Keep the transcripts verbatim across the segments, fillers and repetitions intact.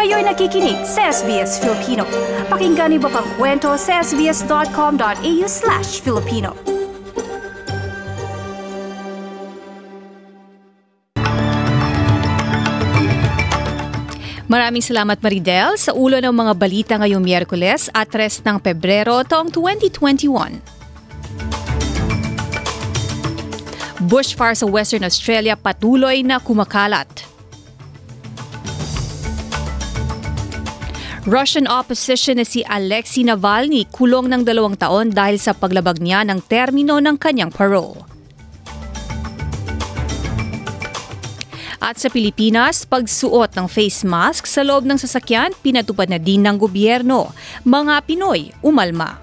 Kayo'y nakikinig sa S B S Filipino. Pakinggan niyo pa pang kwento sa sbs.com.au slash Filipino. Maraming salamat Maridel sa ulo ng mga balita ngayong Miyerkules at tres ng Pebrero taong twenty twenty-one. Bushfire sa Western Australia patuloy na kumakalat. Russian opposition na si Alexei Navalny kulong ng dalawang taon dahil sa paglabag niya ng termino ng kanyang parole. At sa Pilipinas, pagsuot ng face mask sa loob ng sasakyan, pinatupad na din ng gobyerno. Mga Pinoy, umalma.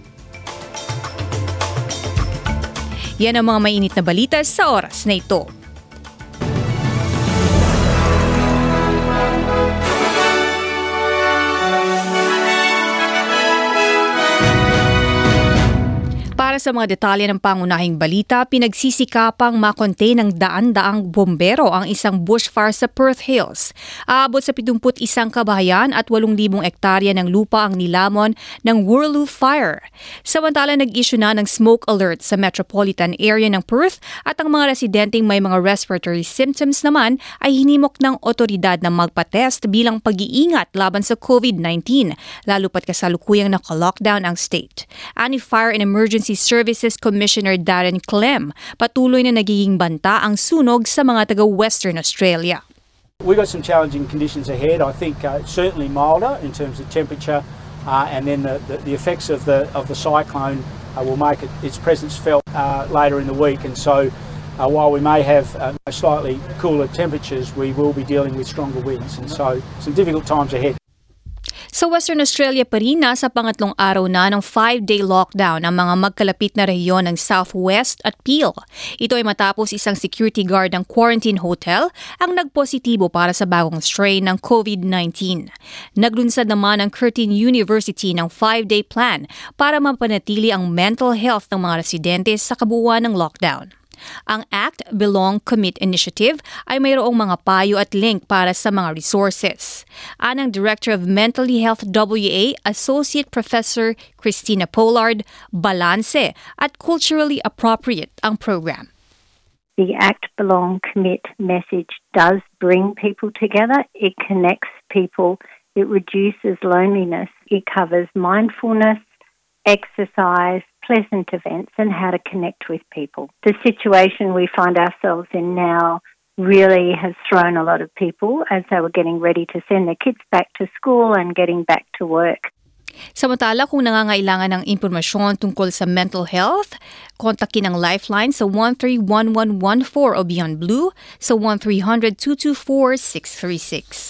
Yan ang mga mainit na balita sa oras na ito. Para sa mga detalye ng pangunahing balita, pinagsisikapang makontain ng daan-daang bombero ang isang bushfire sa Perth Hills. Aabot sa pitungput isang kabahayan at walong libong ektarya ng lupa ang nilamon ng Wurloo Fire. Samantala, nag-issue na ng smoke alert sa metropolitan area ng Perth at ang mga residenteng may mga respiratory symptoms naman ay hinimok ng otoridad na magpa-test bilang pag-iingat laban sa COVID nineteen, lalo pat kasalukuyang naka-lockdown ang state. Ani Fire and Emergency Services Commissioner Darren Clem, patuloy na nagiging banta ang sunog sa mga taga-Western Australia. We've got some challenging conditions ahead. I think uh, certainly milder in terms of temperature, uh, and then the, the, the effects of the of the cyclone uh, will make it, its presence felt uh, later in the week. And so, uh, while we may have uh, slightly cooler temperatures, we will be dealing with stronger winds. And so, some difficult times ahead. Sa Western Australia pa rin, nasa pangatlong araw na ng five-day lockdown ang mga magkalapit na rehiyon ng Southwest at Peel. Ito ay matapos isang security guard ng quarantine hotel ang nagpositibo para sa bagong strain ng COVID nineteen. Naglunsad naman ang Curtin University ng five-day plan para mapanatili ang mental health ng mga residente sa kabuuan ng lockdown. Ang Act, Belong, Commit Initiative ay mayroong mga payo at link para sa mga resources. Anang Director of Mental Health W A, Associate Professor Christina Pollard, balanse at culturally appropriate ang program. The Act, Belong, Commit message does bring people together. It connects people. It reduces loneliness. It covers mindfulness, exercise, pleasant events and how to connect with people. The situation we find ourselves in now really has thrown a lot of people as they were getting ready to send their kids back to school and getting back to work. Samantala, kung nangangailangan ng impormasyon tungkol sa mental health, kontakin ang Lifeline sa one three one one one four o Beyond Blue sa one three hundred two two four six three six.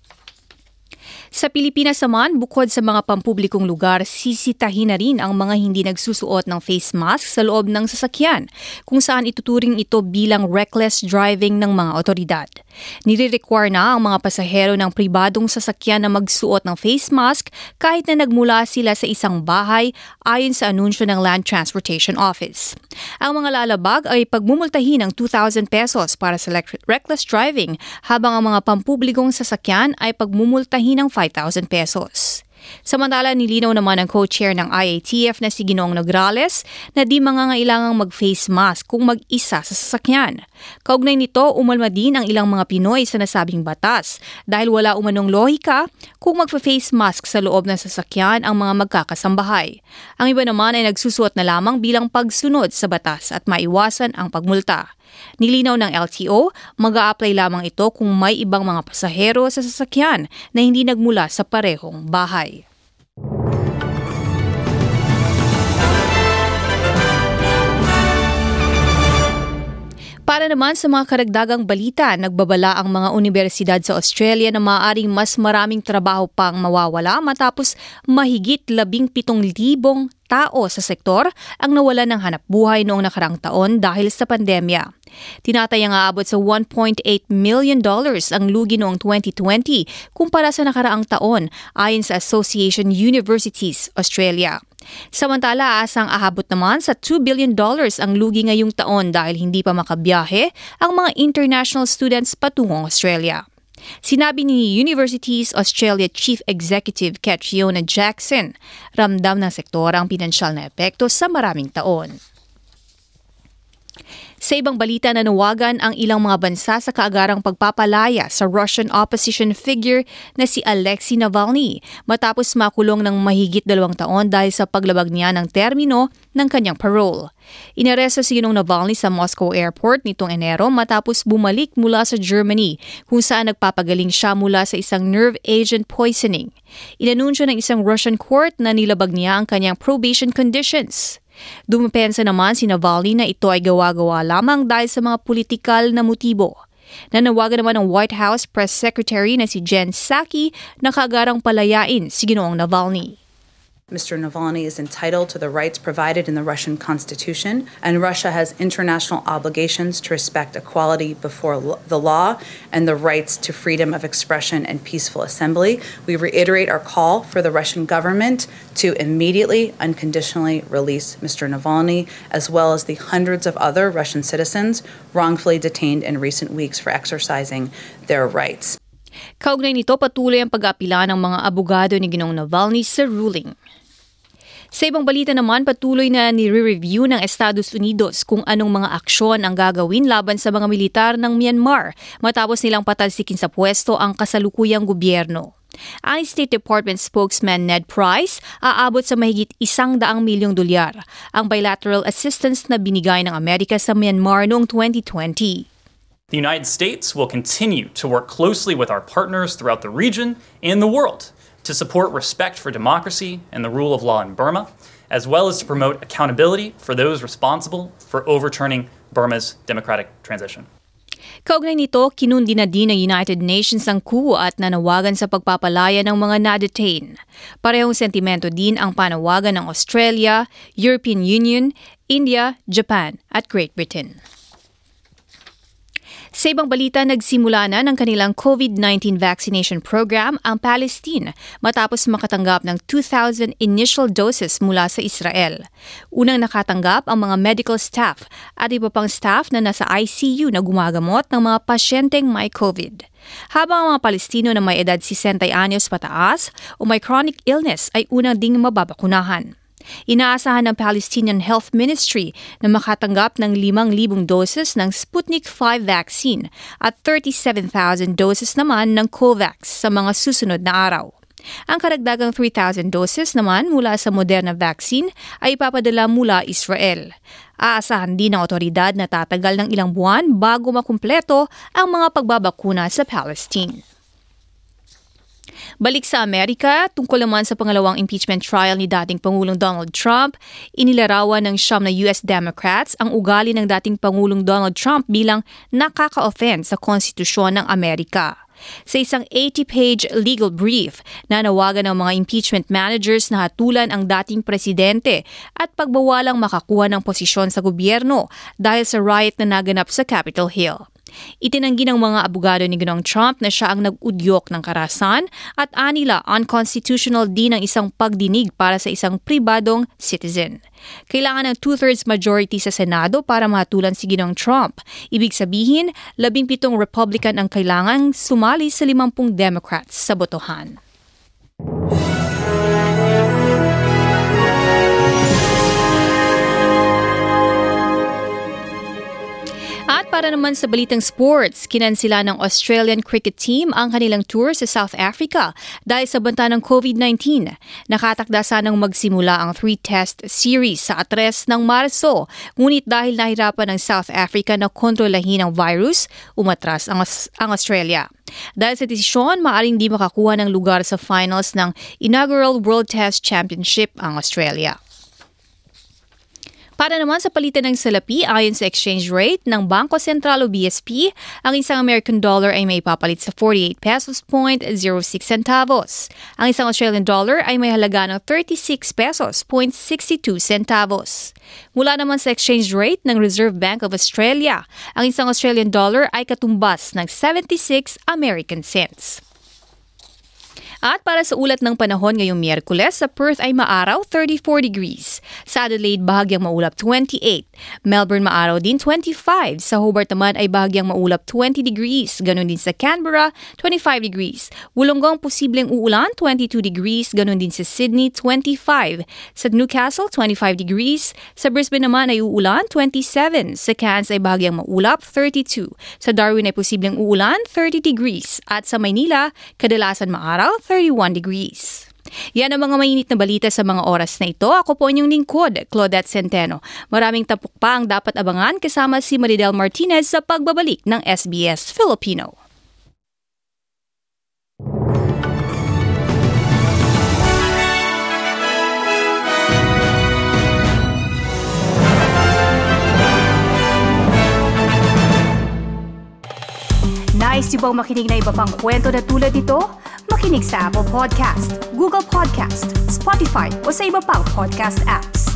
Sa Pilipinas naman, bukod sa mga pampublikong lugar, sisitahin na rin ang mga hindi nagsusuot ng face mask sa loob ng sasakyan, kung saan ituturing ito bilang reckless driving ng mga otoridad. Nire-require na ang mga pasahero ng pribadong sasakyan na magsuot ng face mask kahit na nagmula sila sa isang bahay ayon sa anunsyo ng Land Transportation Office. Ang mga lalabag ay pagmumultahin ng two thousand pesos para sa reckless driving, habang ang mga pampublikong sasakyan ay pagmumultahin ng five thousand pesos. Samantala, nilinaw naman ang co-chair ng I A T F na si Ginoong Nograles na di mangangailangang mag-face mask kung mag-isa sa sasakyan. Kaugnay nito, umalma din ang ilang mga Pinoy sa nasabing batas dahil wala umanong lohika kung mag-face mask sa loob ng sasakyan ang mga magkakasambahay. Ang iba naman ay nagsusuot na lamang bilang pagsunod sa batas at maiwasan ang pagmulta. Nilinaw ng L T O, mag-a-apply lamang ito kung may ibang mga pasahero sa sasakyan na hindi nagmula sa parehong bahay. Para naman sa mga karagdagang balita, nagbabala ang mga unibersidad sa Australia na maaaring mas maraming trabaho pang mawawala matapos mahigit labing pitong libong tao sa sektor ang nawala ng hanap buhay noong nakaraang taon dahil sa pandemya. Tinatayang aabot sa one point eight million dollars ang lugi noong twenty twenty kumpara sa nakaraang taon ayon sa Association Universities Australia. Samantala, asang ahabot naman sa two billion dollars ang lugi ngayong taon dahil hindi pa makabiyahe ang mga international students patungong Australia. Sinabi ni Universities Australia Chief Executive Catriona Jackson, ramdam ng sektor ang pinansyal na epekto sa maraming taon. Sa ibang balita, nanawagan ang ilang mga bansa sa kaagarang pagpapalaya sa Russian opposition figure na si Alexei Navalny matapos makulong ng mahigit dalawang taon dahil sa paglabag niya ng termino ng kanyang parole. Inaresto si Ginong Navalny sa Moscow Airport nitong Enero matapos bumalik mula sa Germany kung saan nagpapagaling siya mula sa isang nerve agent poisoning. Inanunsyo ng isang Russian court na nilabag niya ang kanyang probation conditions. Dumapensa naman si Navalny na ito ay gawa-gawa lamang dahil sa mga politikal na motibo. Nanawagan naman ng White House Press Secretary na si Jen Psaki na kaagarang palayain si Ginoong Navalny. Mister Navalny is entitled to the rights provided in the Russian Constitution, and Russia has international obligations to respect equality before lo- the law and the rights to freedom of expression and peaceful assembly. We reiterate our call for the Russian government to immediately, unconditionally release Mister Navalny, as well as the hundreds of other Russian citizens wrongfully detained in recent weeks for exercising their rights. Kaugnay nito, patuloy ang pag-apila ng mga abogado ni Ginoong Navalny sa ruling. Sa ibang balita naman, patuloy na nire-review ng Estados Unidos kung anong mga aksyon ang gagawin laban sa mga militar ng Myanmar matapos nilang patalsikin sa pwesto ang kasalukuyang gobyerno. Ang State Department spokesman Ned Price, aabot sa mahigit isang daang milyong dolyar ang bilateral assistance na binigay ng Amerika sa Myanmar noong twenty twenty. The United States will continue to work closely with our partners throughout the region and the world to support respect for democracy and the rule of law in Burma, as well as to promote accountability for those responsible for overturning Burma's democratic transition. Kaugnay nito, kinundi na din ng United Nations ang coup at nanawagan sa pagpapalaya ng mga na-detain. Parehong sentimento din ang panawagan ng Australia, European Union, India, Japan at Great Britain. Sa ibang balita, nagsimula na ng kanilang COVID nineteen vaccination program ang Palestine matapos makatanggap ng two thousand initial doses mula sa Israel. Unang nakatanggap ang mga medical staff at iba pang staff na nasa I C U na gumagamot ng mga pasyenteng may COVID. Habang ang mga Palestino na may edad sixty anyos pataas o may chronic illness ay unang ding mababakunahan. Inaasahan ng Palestinian Health Ministry na makatanggap ng limang libong doses ng Sputnik five vaccine at thirty-seven thousand doses naman ng COVAX sa mga susunod na araw. Ang karagdagang three thousand doses naman mula sa Moderna vaccine ay ipapadala mula Israel. Aasahan din ng otoridad na tatagal ng ilang buwan bago makumpleto ang mga pagbabakuna sa Palestine. Balik sa Amerika, tungkol naman sa pangalawang impeachment trial ni dating Pangulong Donald Trump, inilarawan ng siyam na U S Democrats ang ugali ng dating Pangulong Donald Trump bilang nakaka-offend sa konstitusyon ng Amerika. Sa isang eighty-page legal brief, nanawagan ng mga impeachment managers na hatulan ang dating presidente at pagbawalang makakuha ng posisyon sa gobyerno dahil sa riot na naganap sa Capitol Hill. Itinanggi ng mga abogado ni Ginong Trump na siya ang nag-udyok ng karahasan at anila unconstitutional din ang isang pagdinig para sa isang pribadong citizen. Kailangan ng two-thirds majority sa Senado para mahatulan si Ginong Trump. Ibig sabihin, labing pitong Republican ang kailangang sumali sa limampung Democrats sa botohan. At para naman sa balitang sports, kinansila ng Australian cricket team ang kanilang tour sa South Africa dahil sa banta ng COVID nineteen. Nakatakda sanang magsimula ang three-test series sa atres ng Marso, ngunit dahil nahirapan ng South Africa na kontrolahin ang virus, umatras ang, ang Australia. Dahil sa desisyon, maaring di makakuha ng lugar sa finals ng inaugural World Test Championship ang Australia. Para naman sa palitan ng salapi, ayon sa exchange rate ng Bangko Sentral o B S P, ang isang American dollar ay may papalit sa forty-eight pesos point zero six centavos. Ang isang Australian dollar ay may halaga ng thirty-six pesos point six two centavos. Mula naman sa exchange rate ng Reserve Bank of Australia, ang isang Australian dollar ay katumbas ng seventy-six American cents. At para sa ulat ng panahon ngayong Miyerkules, sa Perth ay maaraw, thirty-four degrees. Sa Adelaide, bahagyang maulap, twenty-eight. Melbourne, maaraw din, twenty-five. Sa Hobart naman ay bahagyang maulap, twenty degrees. Ganon din sa Canberra, twenty-five degrees. Wollongong, posibleng uulan, twenty-two degrees. Ganon din sa Sydney, twenty-five. Sa Newcastle, twenty-five degrees. Sa Brisbane naman ay uulan, twenty-seven. Sa Cairns ay bahagyang maulap, thirty-two. Sa Darwin ay posibleng uulan, thirty degrees. At sa Maynila, kadalasan maaraw, thirty-one degrees. Yan ang mga mainit na balita sa mga oras na ito. Ako po inyong lingkod, Claudette Centeno. Maraming tapok pa ang dapat abangan kasama si Maridel Martinez sa pagbabalik ng S B S Filipino. Nice yung bang makinig na iba pang kwento na tulad ito? Makinig sa Apple Podcast, Google Podcast, Spotify o sa iba pang podcast apps.